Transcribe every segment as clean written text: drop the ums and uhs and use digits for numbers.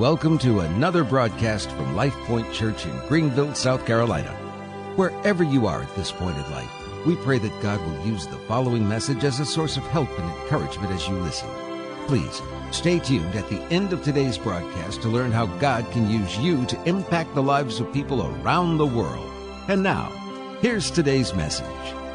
welcome to another broadcast from Life Point Church in Greenville, South Carolina. Wherever you are at this point in life, we pray that God will use the following message as a source of help and encouragement as you listen. Please stay tuned at the end of today's broadcast to learn how God can use you to impact the lives of people around the world. And now, here's today's message.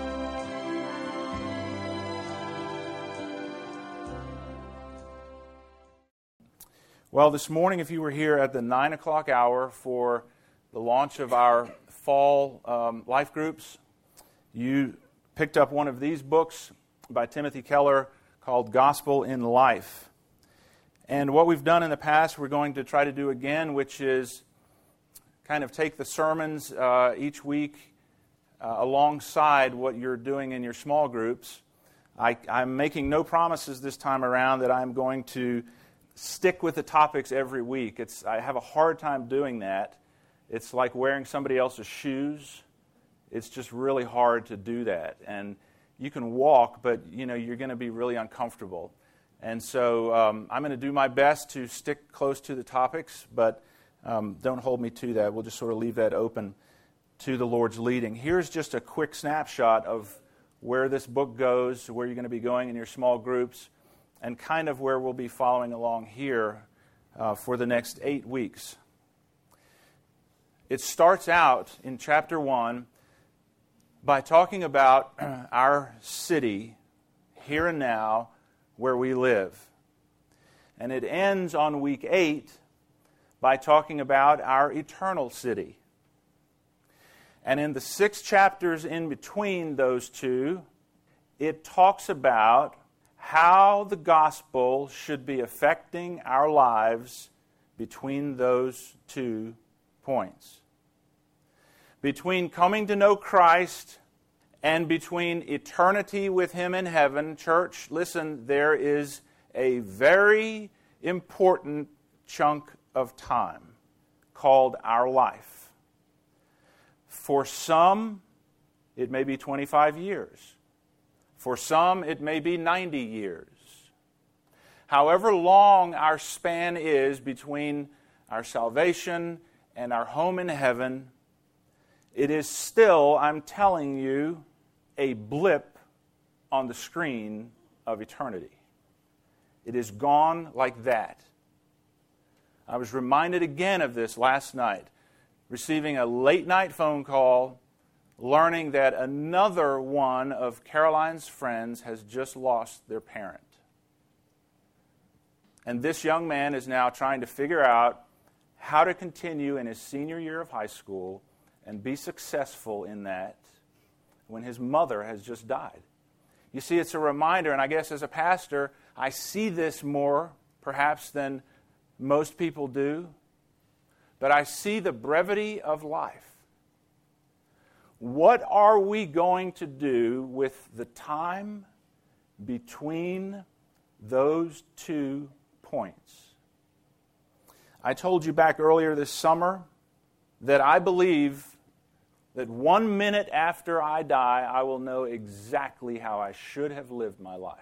Well, this morning, if you were here at the 9 o'clock hour for the launch of our fall life groups, you picked up one of these books by Timothy Keller called Gospel in Life. And what we've done in the past, we're going to try to do again, which is kind of take the sermons each week alongside what you're doing in your small groups. I'm making no promises this time around that I'm going to stick with the topics every week. I have a hard time doing that. It's like wearing somebody else's shoes. It's just really hard to do that. And you can walk, but you're going to be really uncomfortable. And so I'm going to do my best to stick close to the topics, but don't hold me to that. We'll just sort of leave that open to the Lord's leading. Here's just a quick snapshot of where this book goes, where you're going to be going in your small groups, and kind of where we'll be following along here for the next 8 weeks. It starts out in chapter 1 by talking about our city, here and now, where we live. And it ends on week 8 by talking about our eternal city. And in the 6 chapters in between those two, it talks about how the gospel should be affecting our lives between those 2 points. Between coming to know Christ and between eternity with Him in heaven, church, listen, there is a very important chunk of time called our life. For some, it may be 25 years. For some, it may be 90 years. However long our span is between our salvation and our home in heaven, it is still, I'm telling you, a blip on the screen of eternity. It is gone like that. I was reminded again of this last night, receiving a late-night phone call, learning that another one of Caroline's friends has just lost their parent. And this young man is now trying to figure out how to continue in his senior year of high school and be successful in that when his mother has just died. You see, it's a reminder, and I guess as a pastor, I see this more perhaps than most people do, but I see the brevity of life. What are we going to do with the time between those 2 points? I told you back earlier this summer that I believe that 1 minute after I die, I will know exactly how I should have lived my life.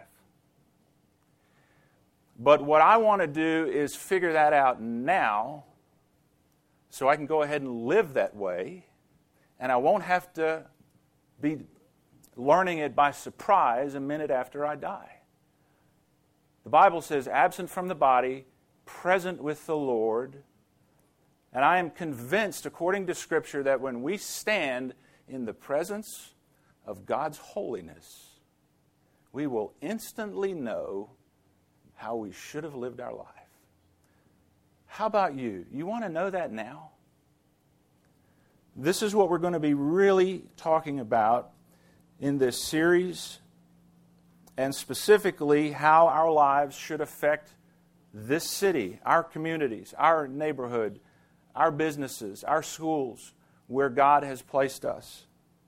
But what I want to do is figure that out now so I can go ahead and live that way, and I won't have to be learning it by surprise a minute after I die. The Bible says, absent from the body, present with the Lord. And I am convinced, according to Scripture, that when we stand in the presence of God's holiness, we will instantly know how we should have lived our life. How about you? You want to know that now? This is what we're going to be really talking about in this series, and specifically how our lives should affect this city, our communities, our neighborhood, our businesses, our schools, where God has placed us.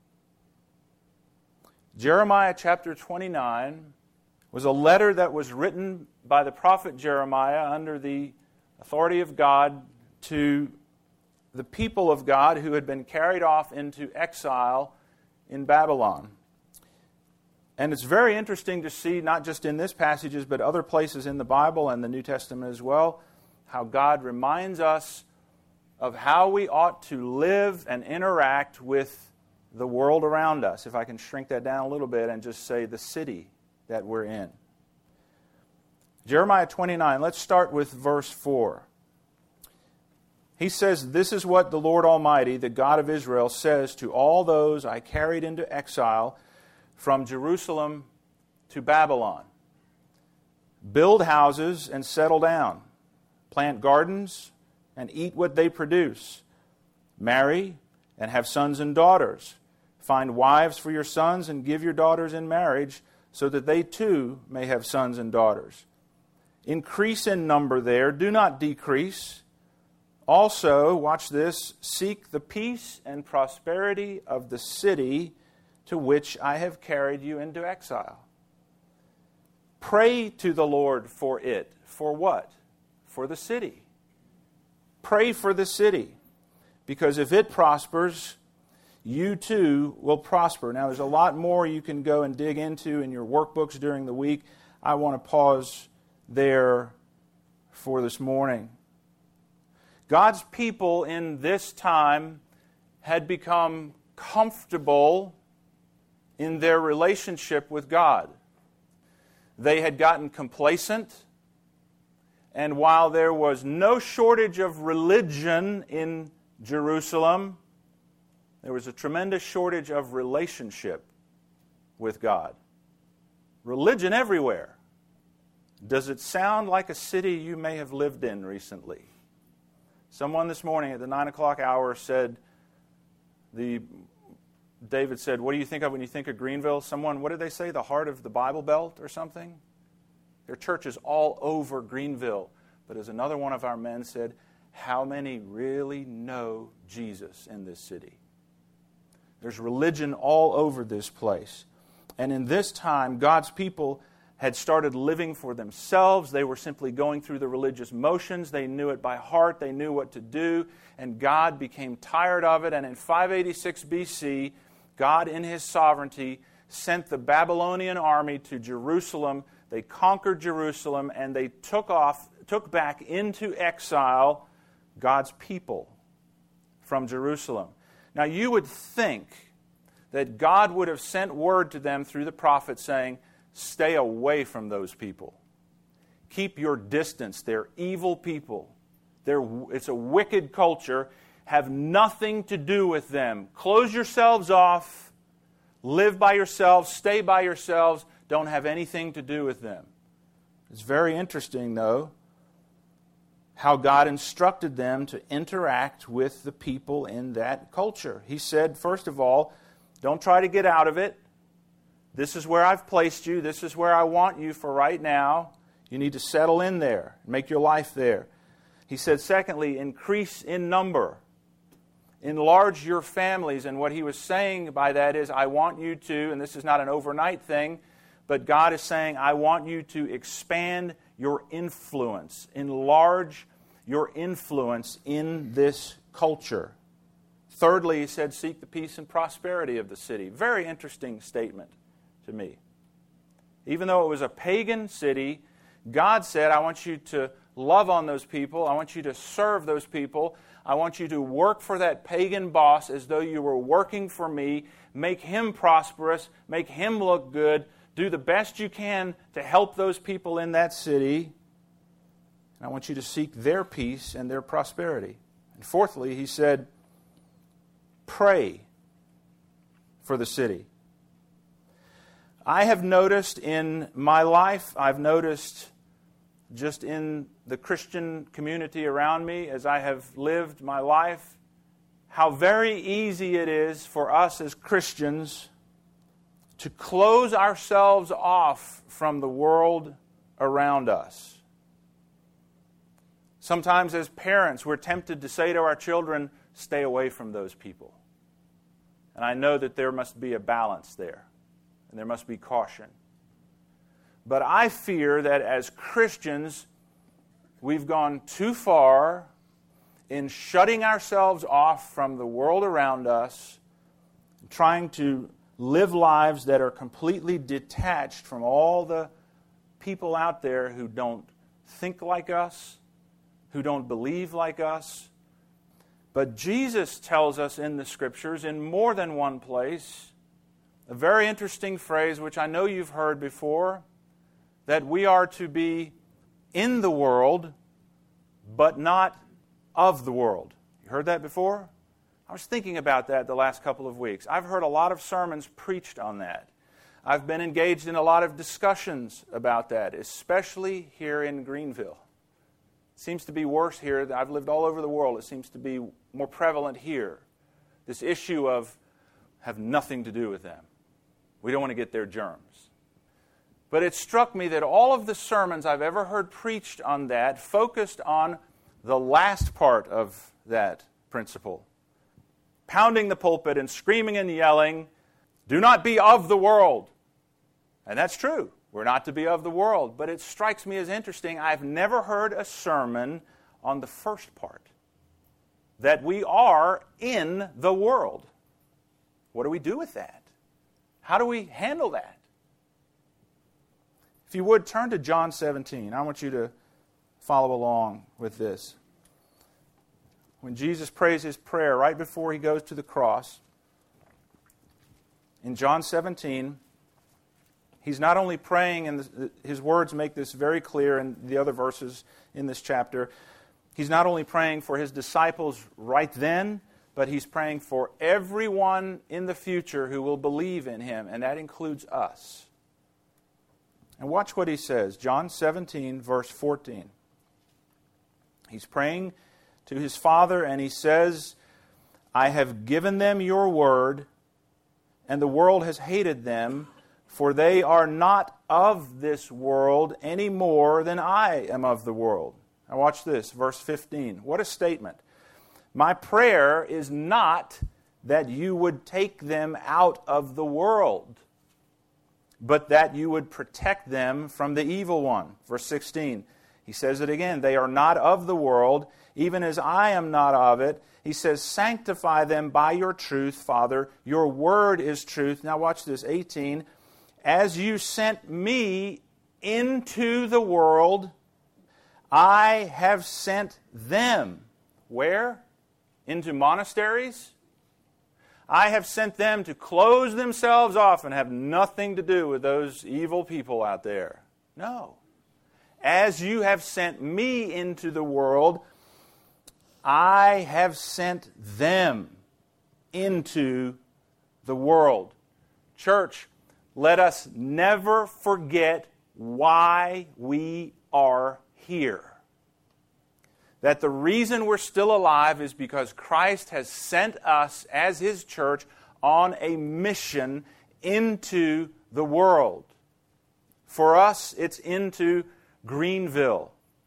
Jeremiah chapter 29 was a letter that was written by the prophet Jeremiah under the authority of God to the people of God who had been carried off into exile in Babylon. And it's very interesting to see, not just in this passages, but other places in the Bible and the New Testament as well, how God reminds us of how we ought to live and interact with the world around us. If I can shrink that down a little bit and just say the city that we're in. Jeremiah 29, let's start with verse 4. He says, "This is what the Lord Almighty, the God of Israel, says to all those I carried into exile from Jerusalem to Babylon. Build houses and settle down. Plant gardens and eat what they produce. Marry and have sons and daughters. Find wives for your sons and give your daughters in marriage, so that they too may have sons and daughters. Increase in number there, do not decrease. Also," watch this, "seek the peace and prosperity of the city to which I have carried you into exile. Pray to the Lord for it." For what? For the city. Pray for the city, because if it prospers, you too will prosper. Now, there's a lot more you can go and dig into in your workbooks during the week. I want to pause there for this morning. God's people in this time had become comfortable in their relationship with God. They had gotten complacent, and while there was no shortage of religion in Jerusalem, there was a tremendous shortage of relationship with God. Religion everywhere. Does it sound like a city you may have lived in recently? Someone this morning at the 9 o'clock hour said, David said, "What do you think of when you think of Greenville?" Someone, what did they say? The heart of the Bible Belt or something? There are churches all over Greenville. But as another one of our men said, how many really know Jesus in this city? There's religion all over this place. And in this time, God's people had started living for themselves. They were simply going through the religious motions. They knew it by heart. They knew what to do. And God became tired of it. And in 586 BC, God, in His sovereignty, sent the Babylonian army to Jerusalem. They conquered Jerusalem, and they took back into exile God's people from Jerusalem. Now, you would think that God would have sent word to them through the prophet saying, "Stay away from those people. Keep your distance. They're evil people. It's a wicked culture. Have nothing to do with them. Close yourselves off. Live by yourselves. Stay by yourselves. Don't have anything to do with them." It's very interesting, though, how God instructed them to interact with the people in that culture. He said, first of all, don't try to get out of it. This is where I've placed you. This is where I want you for right now. You need to settle in there, make your life there. He said, secondly, increase in number. Enlarge your families. And what he was saying by that is, I want you to, and this is not an overnight thing, but God is saying, I want you to expand your influence. Enlarge your influence in this culture. Thirdly, he said, seek the peace and prosperity of the city. Very interesting statement to me. Even though it was a pagan city, God said, I want you to love on those people. I want you to serve those people. I want you to work for that pagan boss as though you were working for me. Make him prosperous. Make him look good. Do the best you can to help those people in that city. And I want you to seek their peace and their prosperity. And fourthly, he said, pray for the city. I have noticed in my life, I've noticed just in the Christian community around me as I have lived my life, how very easy it is for us as Christians to close ourselves off from the world around us. Sometimes as parents, we're tempted to say to our children, stay away from those people. And I know that there must be a balance there, and there must be caution. But I fear that as Christians, we've gone too far in shutting ourselves off from the world around us, trying to live lives that are completely detached from all the people out there who don't think like us, who don't believe like us. But Jesus tells us in the Scriptures, in more than one place, a very interesting phrase which I know you've heard before, that we are to be in the world, but not of the world. You heard that before? I was thinking about that the last couple of weeks. I've heard a lot of sermons preached on that. I've been engaged in a lot of discussions about that, especially here in Greenville. It seems to be worse here. I've lived all over the world. It seems to be more prevalent here. This issue of have nothing to do with them. We don't want to get their germs. But it struck me that all of the sermons I've ever heard preached on that focused on the last part of that principle. Pounding the pulpit and screaming and yelling, do not be of the world. And that's true. We're not to be of the world. But it strikes me as interesting. I've never heard a sermon on the first part. That we are in the world. What do we do with that? How do we handle that? If you would, turn to John 17. I want you to follow along with this. When Jesus prays his prayer right before he goes to the cross, in John 17, he's not only praying, and his words make this very clear in the other verses in this chapter, he's not only praying for his disciples right then, but he's praying for everyone in the future who will believe in him, and that includes us. And watch what he says, John 17, verse 14. He's praying to his Father, and he says, I have given them your word, and the world has hated them, for they are not of this world any more than I am of the world. Now watch this, verse 15. What a statement. My prayer is not that you would take them out of the world, but that you would protect them from the evil one. Verse 16, he says it again. They are not of the world, even as I am not of it. He says, sanctify them by your truth, Father. Your word is truth. Now watch this, 18. As you sent me into the world, I have sent them. Where? Into monasteries? I have sent them to close themselves off and have nothing to do with those evil people out there. No. As you have sent me into the world, I have sent them into the world. Church, let us never forget why we are here. That the reason we're still alive is because Christ has sent us as His church on a mission into the world. For us, it's into Greenville.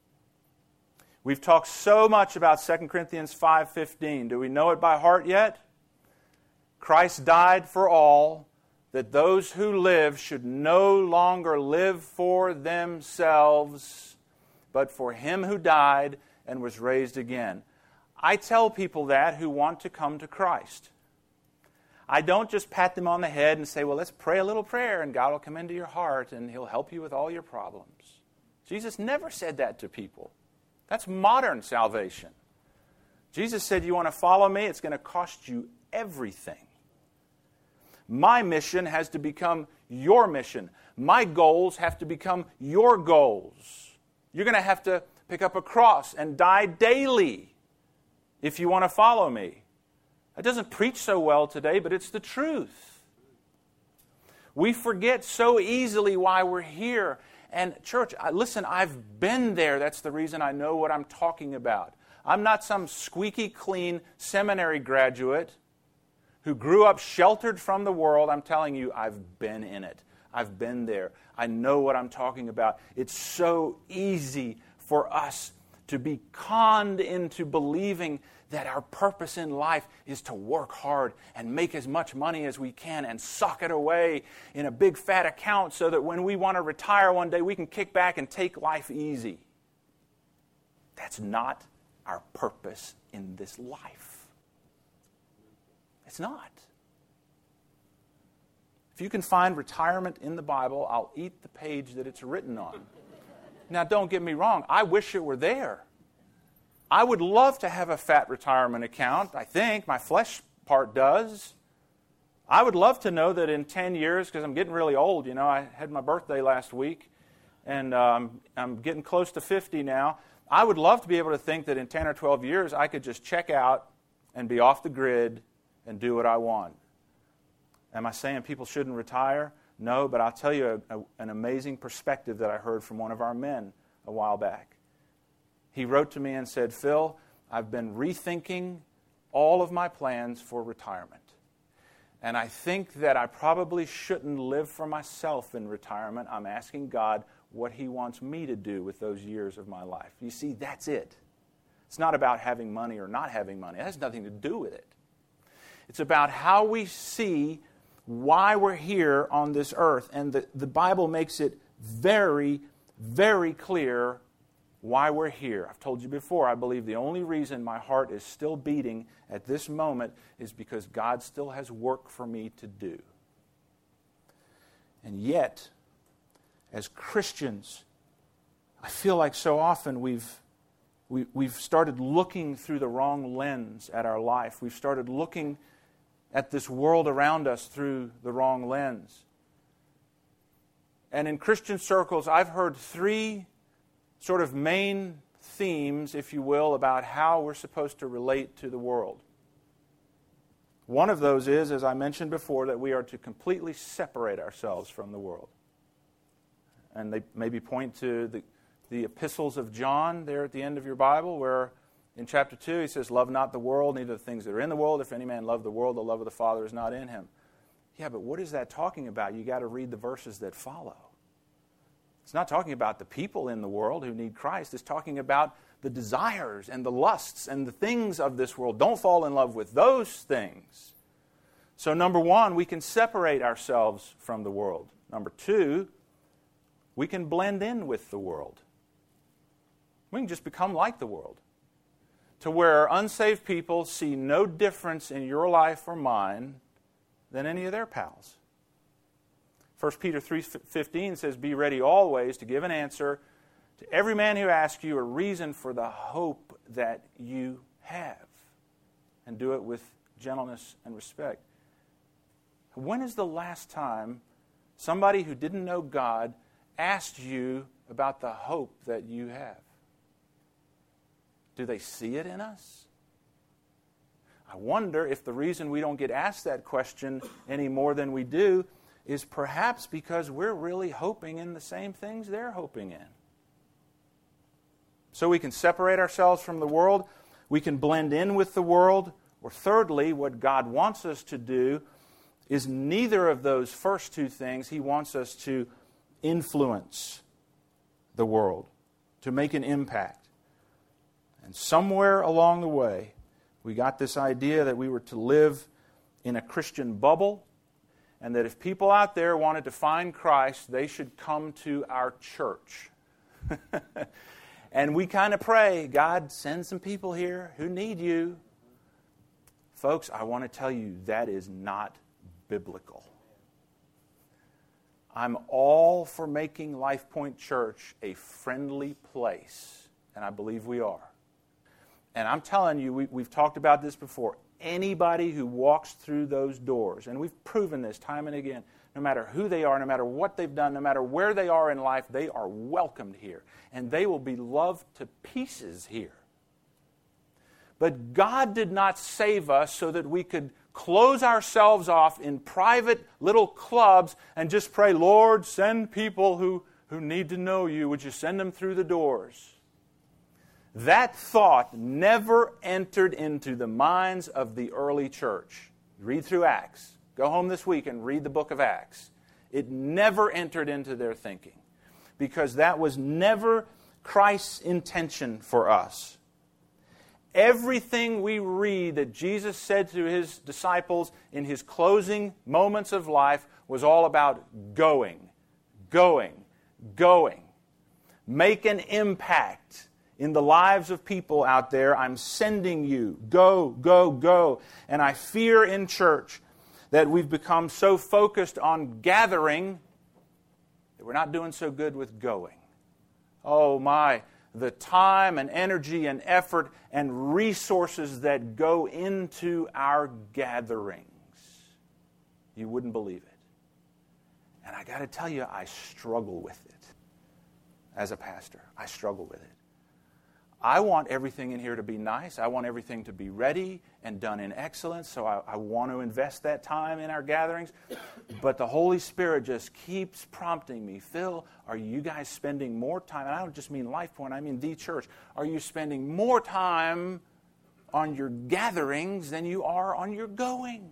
We've talked so much about 2 Corinthians 5:15. Do we know it by heart yet? Christ died for all, that those who live should no longer live for themselves, but for Him who died and was raised again. I tell people that who want to come to Christ. I don't just pat them on the head and say, well, let's pray a little prayer and God will come into your heart and He'll help you with all your problems. Jesus never said that to people. That's modern salvation. Jesus said, you want to follow me? It's going to cost you everything. My mission has to become your mission. My goals have to become your goals. You're going to have to pick up a cross and die daily if you want to follow me. That doesn't preach so well today, but it's the truth. We forget so easily why we're here. And church, listen, I've been there. That's the reason I know what I'm talking about. I'm not some squeaky clean seminary graduate who grew up sheltered from the world. I'm telling you, I've been in it. I've been there. I know what I'm talking about. It's so easy for us to be conned into believing that our purpose in life is to work hard and make as much money as we can and sock it away in a big fat account so that when we want to retire one day, we can kick back and take life easy. That's not our purpose in this life. It's not. If you can find retirement in the Bible, I'll eat the page that it's written on. Now, don't get me wrong. I wish it were there. I would love to have a fat retirement account. I think my flesh part does. I would love to know that in 10 years, because I'm getting really old, I had my birthday last week, and I'm getting close to 50 now. I would love to be able to think that in 10 or 12 years, I could just check out and be off the grid and do what I want. Am I saying people shouldn't retire? No, but I'll tell you an amazing perspective that I heard from one of our men a while back. He wrote to me and said, Phil, I've been rethinking all of my plans for retirement. And I think that I probably shouldn't live for myself in retirement. I'm asking God what He wants me to do with those years of my life. You see, that's it. It's not about having money or not having money. It has nothing to do with it. It's about how we see why we're here on this earth. And the Bible makes it very, very clear why we're here. I've told you before, I believe the only reason my heart is still beating at this moment is because God still has work for me to do. And yet, as Christians, I feel like so often we've started looking through the wrong lens at our life. We've started looking at this world around us through the wrong lens. And in Christian circles, I've heard three sort of main themes, if you will, about how we're supposed to relate to the world. One of those is, as I mentioned before, that we are to completely separate ourselves from the world. And they maybe point to the epistles of John there at the end of your Bible, where in chapter 2 he says, love not the world, neither the things that are in the world. If any man love the world, the love of the Father is not in him. Yeah, but what is that talking about? You got to read the verses that follow. It's not talking about the people in the world who need Christ. It's talking about the desires and the lusts and the things of this world. Don't fall in love with those things. So number one, we can separate ourselves from the world. Number two, we can blend in with the world. We can just become like the world, to where unsaved people see no difference in your life or mine than any of their pals. 1 Peter 3:15 says, be ready always to give an answer to every man who asks you a reason for the hope that you have, and do it with gentleness and respect. When is the last time somebody who didn't know God asked you about the hope that you have? Do they see it in us? I wonder if the reason we don't get asked that question any more than we do is perhaps because we're really hoping in the same things they're hoping in. So we can separate ourselves from the world, we can blend in with the world, or thirdly, what God wants us to do is neither of those first two things. He wants us to influence the world, to make an impact. And somewhere along the way, we got this idea that we were to live in a Christian bubble, and that if people out there wanted to find Christ, they should come to our church. And we kind of pray, God, send some people here who need you. Folks, I want to tell you that is not biblical. I'm all for making Life Point Church a friendly place, and I believe we are. And I'm telling you, we've talked about this before. Anybody who walks through those doors, and we've proven this time and again, no matter who they are, no matter what they've done, no matter where they are in life, they are welcomed here. And they will be loved to pieces here. But God did not save us so that we could close ourselves off in private little clubs and just pray, Lord, send people who need to know you. Would you send them through the doors? That thought never entered into the minds of the early church. Read through Acts. Go home this week and read the book of Acts. It never entered into their thinking, because that was never Christ's intention for us. Everything we read that Jesus said to His disciples in His closing moments of life was all about going. Make an impact in the lives of people out there. I'm sending you. Go. And I fear in church that we've become so focused on gathering that we're not doing so good with going. Oh my, the time and energy and effort and resources that go into our gatherings. You wouldn't believe it. And I got to tell you, I struggle with it. As a pastor, I struggle with it. I want everything in here to be nice. I want everything to be ready and done in excellence. So I want to invest that time in our gatherings. But the Holy Spirit just keeps prompting me, Phil, are you guys spending more time? And I don't just mean LifePoint, I mean the church. Are you spending more time on your gatherings than you are on your going?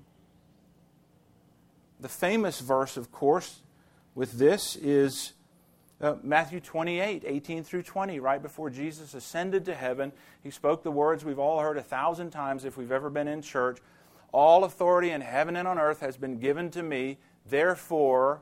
The famous verse, of course, with this is Matthew 28, 18 through 20, right before Jesus ascended to heaven. He spoke the words we've all heard 1,000 times if we've ever been in church. All authority in heaven and on earth has been given to me. Therefore,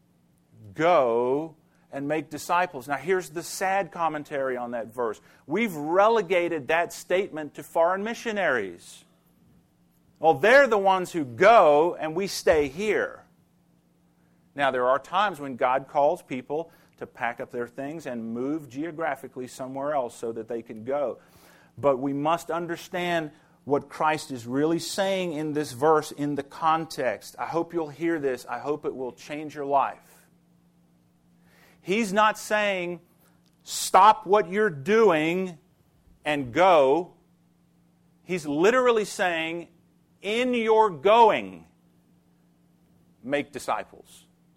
go and make disciples. Now, here's the sad commentary on that verse. We've relegated that statement to foreign missionaries. Well, they're the ones who go, and we stay here. Now, there are times when God calls people to pack up their things and move geographically somewhere else so that they can go. But we must understand what Christ is really saying in this verse in the context. I hope you'll hear this. I hope it will change your life. He's not saying, stop what you're doing and go. He's literally saying, in your going, make disciples.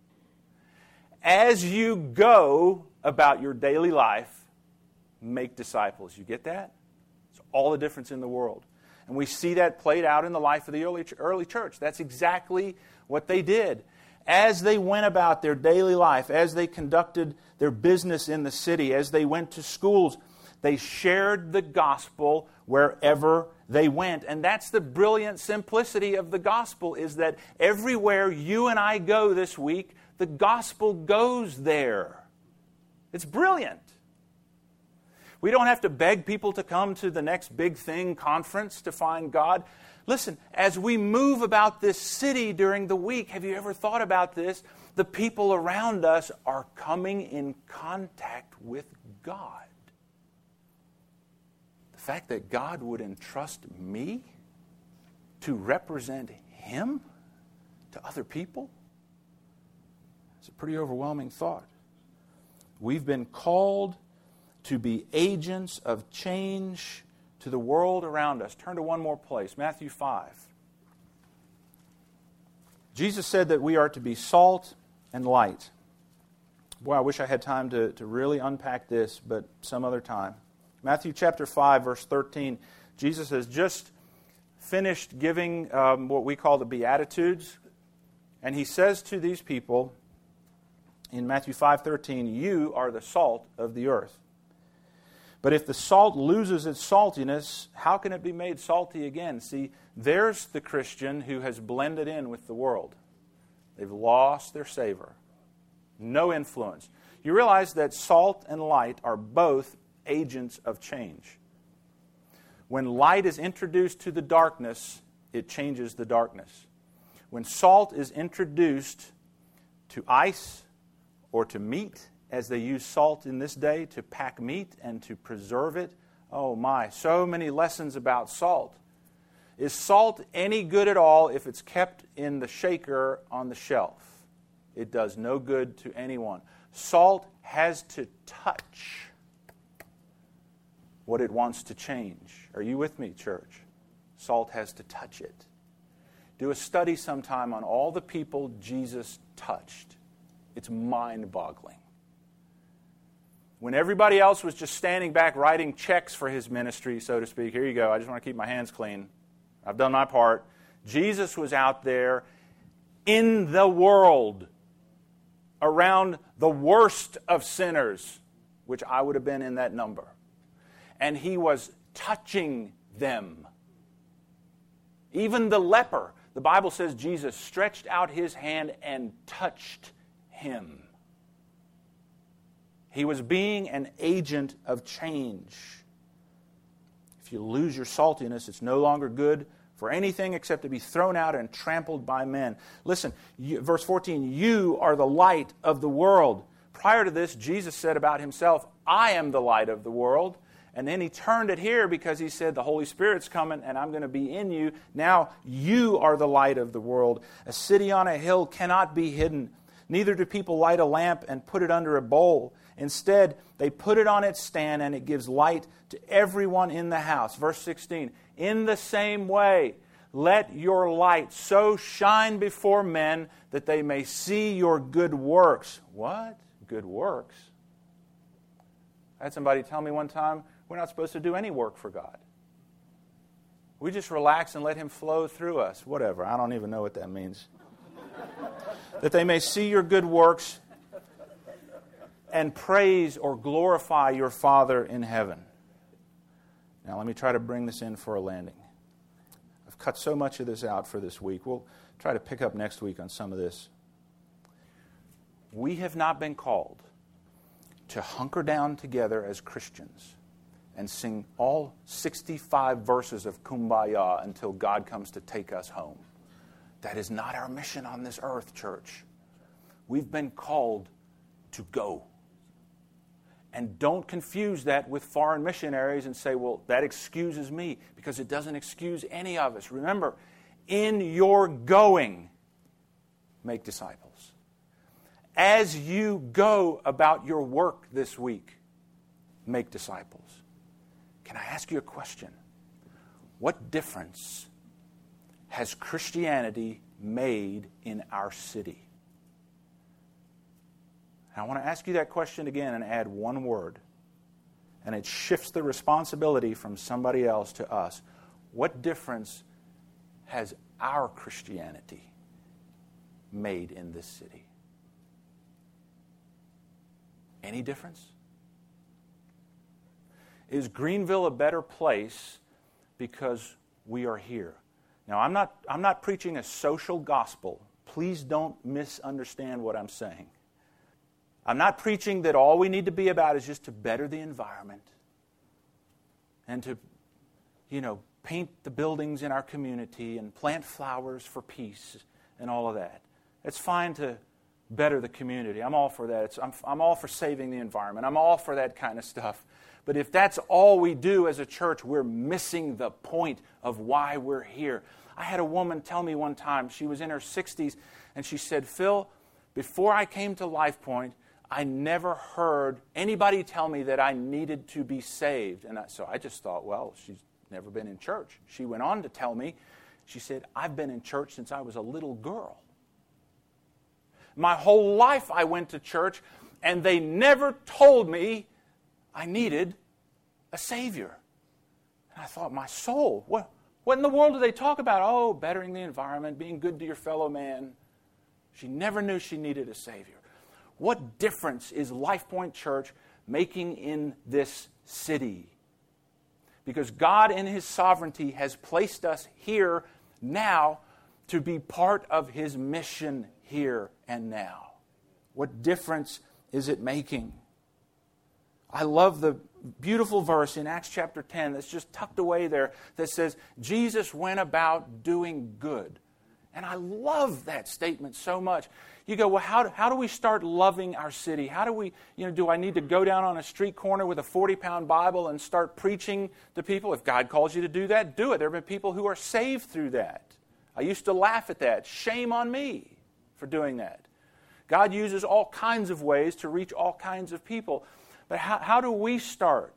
As you go about your daily life, make disciples. You get that? It's all the difference in the world. And we see that played out in the life of the early church. That's exactly what they did. As they went about their daily life, as they conducted their business in the city, as they went to schools, they shared the gospel wherever they went. And that's the brilliant simplicity of the gospel, is that everywhere you and I go this week, the gospel goes there. It's brilliant. We don't have to beg people to come to the next big thing conference to find God. Listen, as we move about this city during the week, have you ever thought about this? The people around us are coming in contact with God. The fact that God would entrust me to represent Him to other people, it's a pretty overwhelming thought. We've been called to be agents of change to the world around us. Turn to one more place, Matthew 5. Jesus said that we are to be salt and light. Boy, I wish I had time to really unpack this, but some other time. Matthew chapter 5, verse 13. Jesus has just finished giving what we call the Beatitudes. And He says to these people, in Matthew 5:13, you are the salt of the earth. But if the salt loses its saltiness, how can it be made salty again? See, there's the Christian who has blended in with the world. They've lost their savor. No influence. You realize that salt and light are both agents of change. When light is introduced to the darkness, it changes the darkness. When salt is introduced to ice or to meat, as they use salt in this day to pack meat and to preserve it. Oh my, so many lessons about salt. Is salt any good at all if it's kept in the shaker on the shelf? It does no good to anyone. Salt has to touch what it wants to change. Are you with me, church? Salt has to touch it. Do a study sometime on all the people Jesus touched. It's mind-boggling. When everybody else was just standing back writing checks for His ministry, so to speak, here you go, I just want to keep my hands clean. I've done my part. Jesus was out there in the world, around the worst of sinners, which I would have been in that number. And He was touching them. Even the leper, the Bible says Jesus stretched out His hand and touched him. He was being an agent of change. If you lose your saltiness, it's no longer good for anything except to be thrown out and trampled by men. Listen, verse 14, you are the light of the world. Prior to this, Jesus said about himself, I am the light of the world. And then he turned it here because he said, the Holy Spirit's coming and I'm going to be in you. Now you are the light of the world. A city on a hill cannot be hidden. Neither do people light a lamp and put it under a bowl. Instead, they put it on its stand and it gives light to everyone in the house. Verse 16, in the same way, let your light so shine before men that they may see your good works. What? Good works? I had somebody tell me one time, we're not supposed to do any work for God. We just relax and let Him flow through us. Whatever, I don't even know what that means. That they may see your good works and praise or glorify your Father in heaven. Now let me try to bring this in for a landing. I've cut so much of this out for this week. We'll try to pick up next week on some of this. We have not been called to hunker down together as Christians and sing all 65 verses of Kumbaya until God comes to take us home. That is not our mission on this earth, church. We've been called to go. And don't confuse that with foreign missionaries and say, well, that excuses me, because it doesn't excuse any of us. Remember, in your going, make disciples. As you go about your work this week, make disciples. Can I ask you a question? What difference has Christianity made in our city? And I want to ask you that question again and add one word. And it shifts the responsibility from somebody else to us. What difference has our Christianity made in this city? Any difference? Is Greenville a better place because we are here? Now, I'm not preaching a social gospel. Please don't misunderstand what I'm saying. I'm not preaching that all we need to be about is just to better the environment and to, paint the buildings in our community and plant flowers for peace and all of that. It's fine to better the community. I'm all for that. I'm all for saving the environment. I'm all for that kind of stuff. But if that's all we do as a church, we're missing the point of why we're here. I had a woman tell me one time, she was in her 60s, and she said, Phil, before I came to LifePoint, I never heard anybody tell me that I needed to be saved. And so I just thought, well, she's never been in church. She went on to tell me, she said, I've been in church since I was a little girl. My whole life I went to church, and they never told me I needed a Savior. And I thought, my soul, what in the world do they talk about? Oh, bettering the environment, being good to your fellow man. She never knew she needed a Savior. What difference is LifePoint Church making in this city? Because God in His sovereignty has placed us here now to be part of His mission here and now. What difference is it making? I love the beautiful verse in Acts chapter 10 that's just tucked away there that says, Jesus went about doing good. And I love that statement so much. You go, well, how do we start loving our city? How do we, do I need to go down on a street corner with a 40-pound Bible and start preaching to people? If God calls you to do that, do it. There have been people who are saved through that. I used to laugh at that. Shame on me for doing that. God uses all kinds of ways to reach all kinds of people. But how do we start?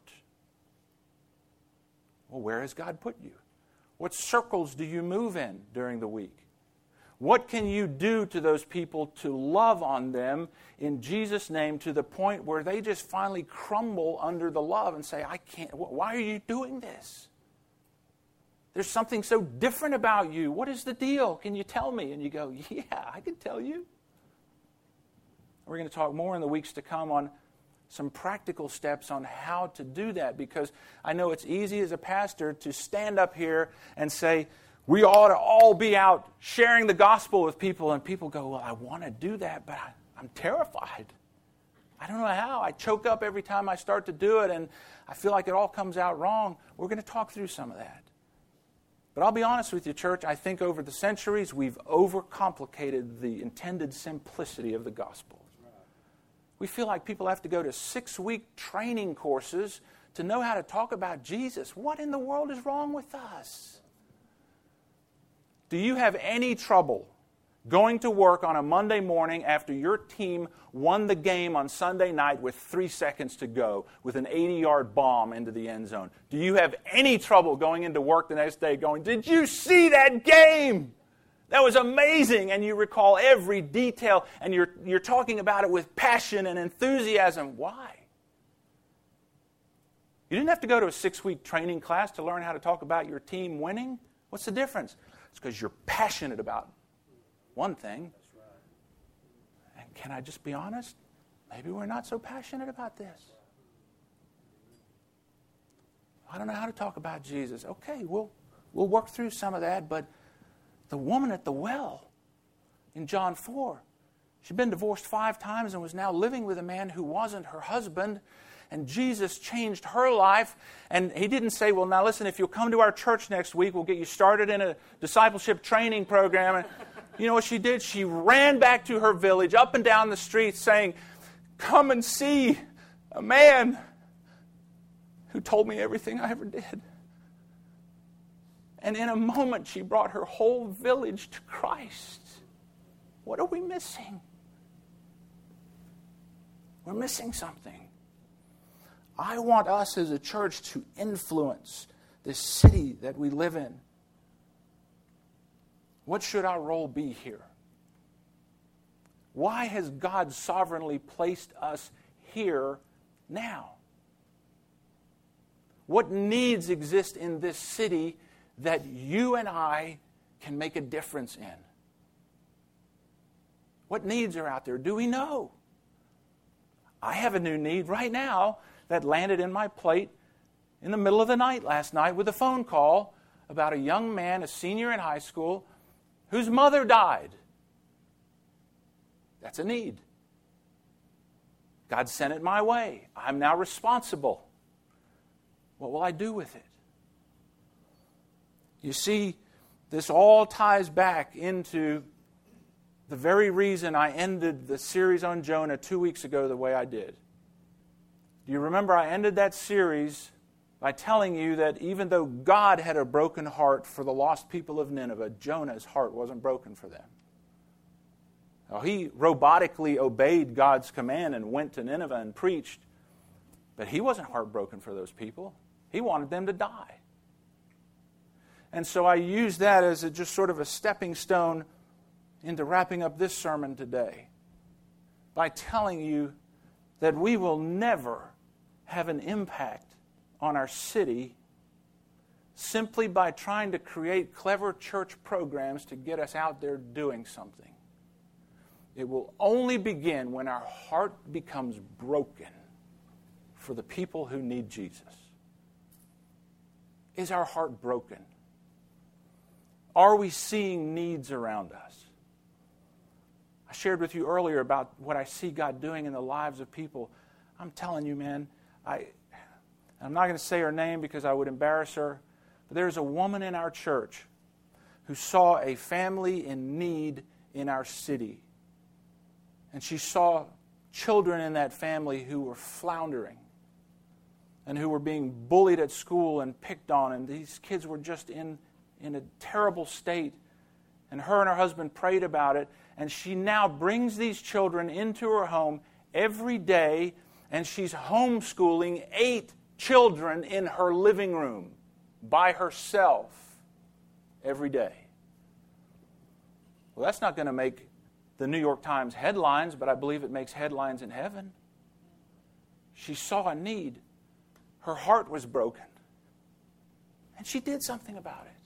Well, where has God put you? What circles do you move in during the week? What can you do to those people to love on them in Jesus' name to the point where they just finally crumble under the love and say, I can't, why are you doing this? There's something so different about you. What is the deal? Can you tell me? And you go, yeah, I can tell you. We're going to talk more in the weeks to come on some practical steps on how to do that, because I know it's easy as a pastor to stand up here and say, we ought to all be out sharing the gospel with people, and people go, well, I want to do that, but I'm terrified. I don't know how. I choke up every time I start to do it, and I feel like it all comes out wrong. We're going to talk through some of that. But I'll be honest with you, church, I think over the centuries we've overcomplicated the intended simplicity of the gospel. We feel like people have to go to 6-week training courses to know how to talk about Jesus. What in the world is wrong with us? Do you have any trouble going to work on a Monday morning after your team won the game on Sunday night with 3 seconds to go with an 80-yard bomb into the end zone? Do you have any trouble going into work the next day going, did you see that game? That was amazing, and you recall every detail, and you're talking about it with passion and enthusiasm. Why? You didn't have to go to a 6-week training class to learn how to talk about your team winning. What's the difference? It's because you're passionate about one thing. And can I just be honest? Maybe we're not so passionate about this. I don't know how to talk about Jesus. Okay, we'll work through some of that, but the woman at the well in John 4, she'd been divorced 5 times and was now living with a man who wasn't her husband. And Jesus changed her life. And he didn't say, well, now listen, if you'll come to our church next week, we'll get you started in a discipleship training program. And you know what she did? She ran back to her village, up and down the street, saying, come and see a man who told me everything I ever did. And in a moment, she brought her whole village to Christ. What are we missing? We're missing something. I want us as a church to influence this city that we live in. What should our role be here? Why has God sovereignly placed us here now? What needs exist in this city that you and I can make a difference in? What needs are out there? Do we know? I have a new need right now that landed in my plate in the middle of the night last night with a phone call about a young man, a senior in high school, whose mother died. That's a need. God sent it my way. I'm now responsible. What will I do with it? You see, this all ties back into the very reason I ended the series on Jonah 2 weeks ago the way I did. Do you remember I ended that series by telling you that even though God had a broken heart for the lost people of Nineveh, Jonah's heart wasn't broken for them. Now, he robotically obeyed God's command and went to Nineveh and preached, but he wasn't heartbroken for those people. He wanted them to die. And so I use that as just sort of a stepping stone into wrapping up this sermon today by telling you that we will never have an impact on our city simply by trying to create clever church programs to get us out there doing something. It will only begin when our heart becomes broken for the people who need Jesus. Is our heart broken? Are we seeing needs around us? I shared with you earlier about what I see God doing in the lives of people. I'm telling you, man, I'm not going to say her name because I would embarrass her, but there's a woman in our church who saw a family in need in our city. And she saw children in that family who were floundering and who were being bullied at school and picked on, and these kids were just in a terrible state. And her and her husband prayed about it, and she now brings these children into her home every day, and she's homeschooling 8 children in her living room by herself every day. Well, that's not going to make the New York Times headlines, but I believe it makes headlines in heaven. She saw a need. Her heart was broken. And she did something about it.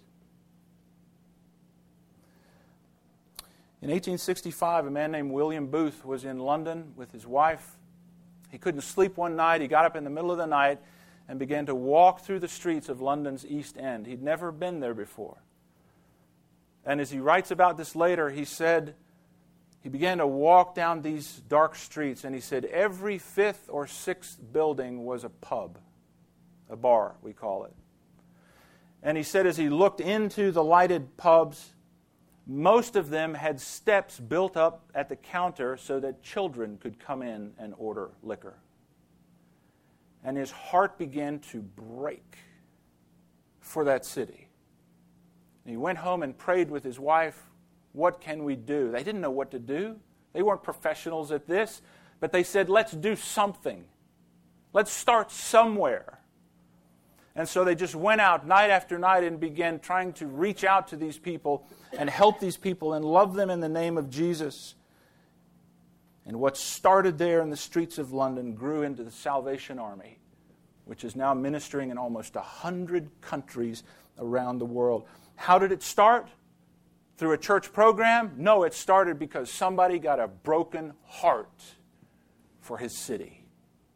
In 1865, a man named William Booth was in London with his wife. He couldn't sleep one night. He got up in the middle of the night and began to walk through the streets of London's East End. He'd never been there before. And as he writes about this later, he said, he began to walk down these dark streets, and he said every 5th or 6th building was a pub, a bar, we call it. And he said as he looked into the lighted pubs, Most of them had steps built up at the counter so that children could come in and order liquor. And his heart began to break for that city. And he went home and prayed with his wife, what can we do? They didn't know what to do. They weren't professionals at this, but they said, let's do something. Let's start somewhere. And so they just went out night after night and began trying to reach out to these people and help these people and love them in the name of Jesus. And what started there in the streets of London grew into the Salvation Army, which is now ministering in almost 100 countries around the world. How did it start? Through a church program? No, it started because somebody got a broken heart for his city.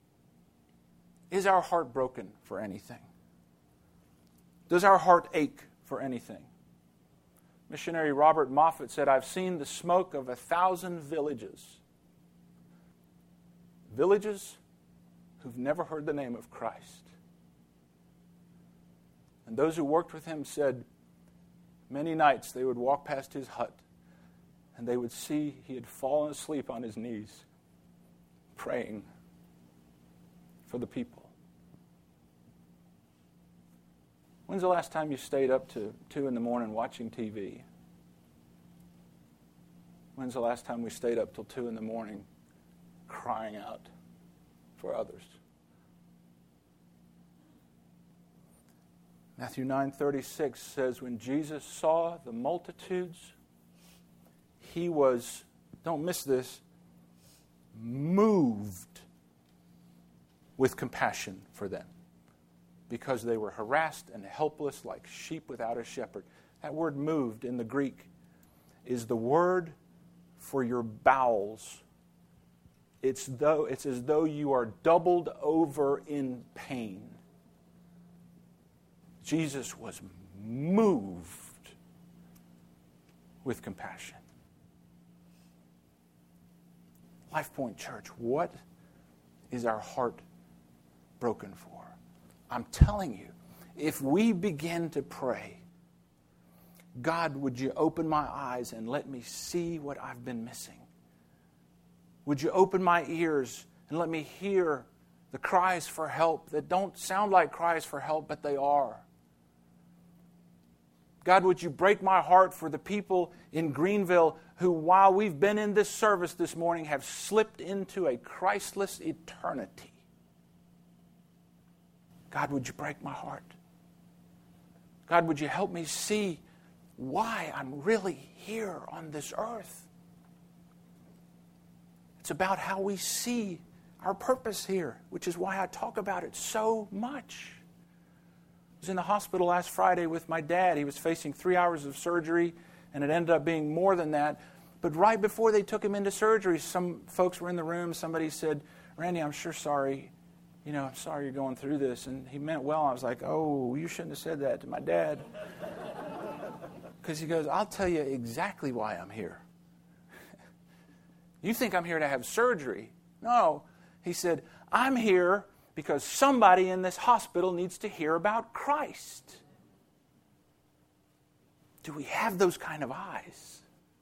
Is our heart broken for anything? Does our heart ache for anything? Missionary Robert Moffat said, I've seen the smoke of 1,000 villages. Villages who've never heard the name of Christ. And those who worked with him said, many nights they would walk past his hut and they would see he had fallen asleep on his knees praying for the people. When's the last time you stayed up to 2 in the morning watching TV? When's the last time we stayed up till 2 in the morning crying out for others? Matthew 9:36 says, when Jesus saw the multitudes, he was, don't miss this, moved with compassion for them, because they were harassed and helpless like sheep without a shepherd. That word moved in the Greek is the word for your bowels. It's as though you are doubled over in pain. Jesus was moved with compassion. Life Point Church, what is our heart broken for? I'm telling you, if we begin to pray, God, would you open my eyes and let me see what I've been missing? Would you open my ears and let me hear the cries for help that don't sound like cries for help, but they are? God, would you break my heart for the people in Greenville who, while we've been in this service this morning, have slipped into a Christless eternity? God, would you break my heart? God, would you help me see why I'm really here on this earth? It's about how we see our purpose here, which is why I talk about it so much. I was in the hospital last Friday with my dad. He was facing 3 hours of surgery, and it ended up being more than that. But right before they took him into surgery, some folks were in the room. Somebody said, Randy, I'm sure sorry. I'm sorry you're going through this. And he meant well. I was like, oh, you shouldn't have said that to my dad. Because he goes, I'll tell you exactly why I'm here. You think I'm here to have surgery. No. He said, I'm here because somebody in this hospital needs to hear about Christ. Do we have those kind of eyes?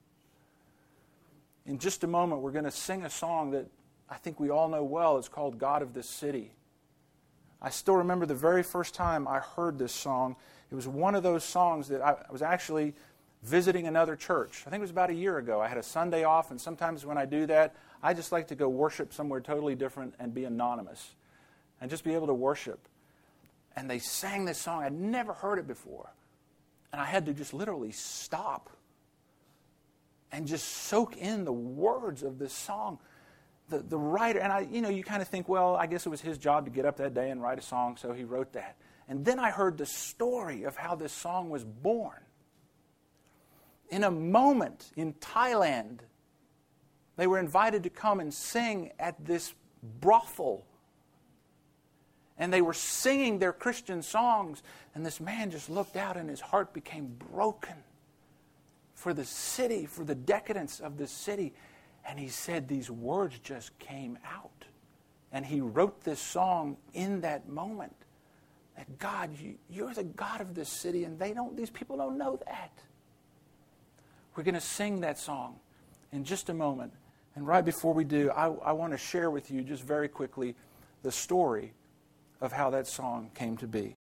In just a moment, we're going to sing a song that I think we all know well. It's called God of This City. I still remember the very first time I heard this song. It was one of those songs that I was actually visiting another church. I think it was about a year ago. I had a Sunday off, and sometimes when I do that, I just like to go worship somewhere totally different and be anonymous and just be able to worship. And they sang this song. I'd never heard it before. And I had to just literally stop and just soak in the words of this song. The writer, and you kind of think, well, I guess it was his job to get up that day and write a song, so he wrote that. And then I heard the story of how this song was born. In a moment in Thailand, they were invited to come and sing at this brothel. And they were singing their Christian songs, and this man just looked out and his heart became broken for the city, for the decadence of the city. And he said these words just came out. And he wrote this song in that moment. That God, you're the God of this city, and these people don't know that. We're going to sing that song in just a moment. And right before we do, I want to share with you just very quickly the story of how that song came to be.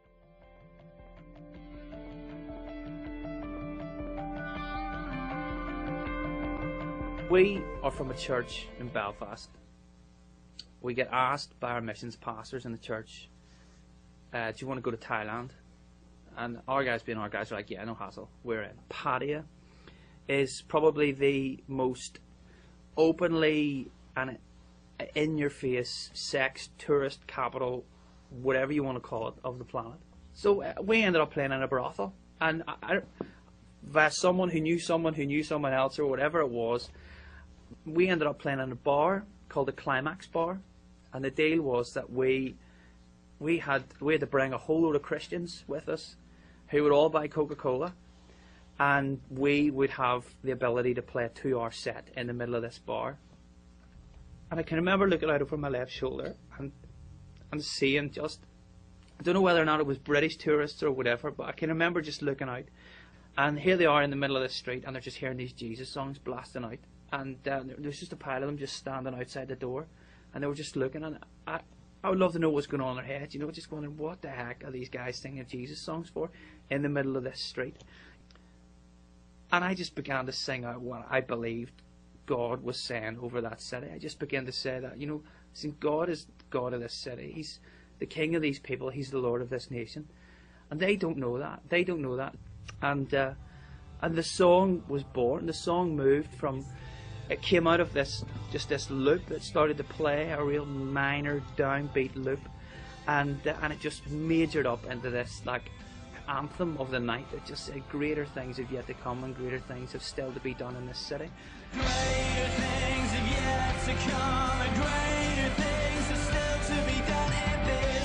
We are from a church in Belfast. We get asked by our missions pastors in the church, do you want to go to Thailand? And our guys being our guys are like, yeah, no hassle, we're in. Pattaya is probably the most openly and in-your-face sex tourist capital, whatever you want to call it, of the planet. So we ended up playing in a brothel. And via someone who knew someone else or whatever it was, we ended up playing in a bar called the Climax Bar. And the deal was that we had to bring a whole load of Christians with us who would all buy Coca-Cola, and we would have the ability to play a 2-hour set in the middle of this bar. And I can remember looking out over my left shoulder and seeing just, I don't know whether or not it was British tourists or whatever, but I can remember just looking out, and here they are in the middle of the street, and they're just hearing these Jesus songs blasting out, and there's just a pile of them just standing outside the door, and they were just looking, and I would love to know what's going on in their heads, just wondering what the heck are these guys singing Jesus songs for in the middle of this street. And I just began to sing out what I believed God was saying over that city. I just began to say that, God is God of this city. He's the king of these people. He's the Lord of this nation. And they don't know that. They don't know that. And the song was born. The song moved from, it came out of this loop that started to play, a real minor downbeat loop. And it just majored up into this, anthem of the night that just said, greater things have yet to come and greater things have still to be done in this city. Greater things have yet to come and greater things have still to be done in this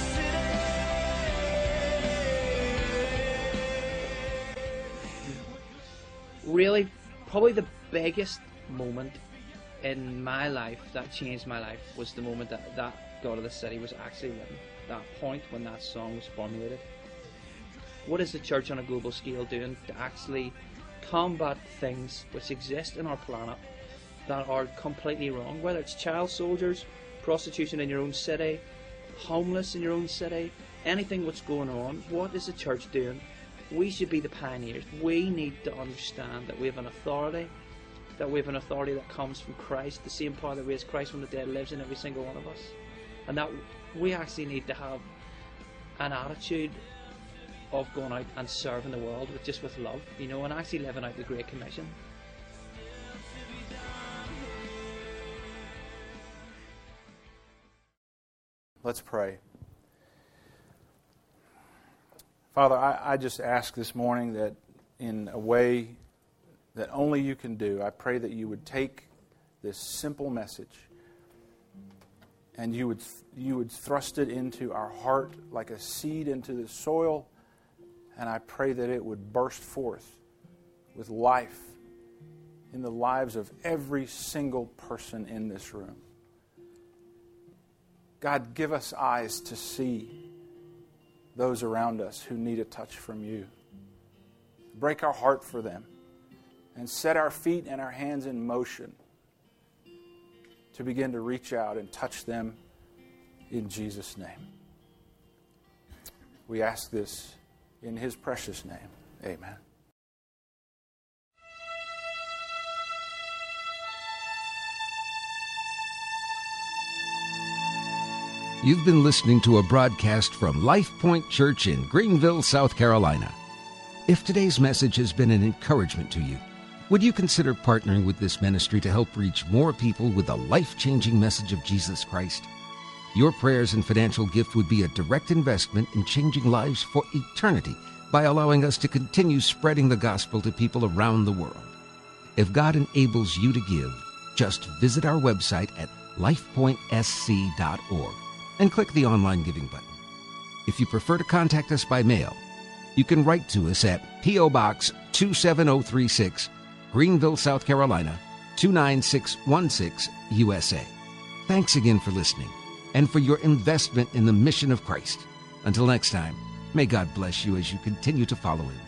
city. Really, probably the biggest moment in my life that changed my life was the moment that God of the City was actually written. That point when that song was formulated. What is the church on a global scale doing to actually combat things which exist in our planet that are completely wrong? Whether it's child soldiers, prostitution in your own city, homeless in your own city, anything what's going on, what is the church doing? We should be the pioneers. We need to understand that we have an authority, that comes from Christ, the same power that raised Christ from the dead lives in every single one of us. And that we actually need to have an attitude of going out and serving the world with love, and actually living out the Great Commission. Let's pray. Father, I just ask this morning that in a way that only you can do, I pray that you would take this simple message and you would thrust it into our heart like a seed into the soil. And I pray that it would burst forth with life in the lives of every single person in this room. God, give us eyes to see those around us who need a touch from you. Break our heart for them and set our feet and our hands in motion to begin to reach out and touch them in Jesus' name. We ask this in His precious name. Amen. You've been listening to a broadcast from Life Point Church in Greenville, South Carolina. If today's message has been an encouragement to you, would you consider partnering with this ministry to help reach more people with the life-changing message of Jesus Christ? Your prayers and financial gift would be a direct investment in changing lives for eternity by allowing us to continue spreading the gospel to people around the world. If God enables you to give, just visit our website at lifepointsc.org and click the online giving button. If you prefer to contact us by mail, you can write to us at P.O. Box 27036, Greenville, South Carolina, 29616, USA. Thanks again for listening and for your investment in the mission of Christ. Until next time, may God bless you as you continue to follow Him.